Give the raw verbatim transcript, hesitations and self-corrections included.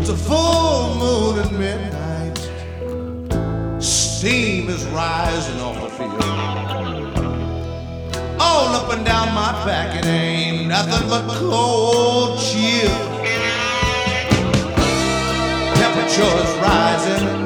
It's a full moon at midnight. Steam is rising off the field. All up and down my back, it ain't nothing but cold chill. Temperature is rising.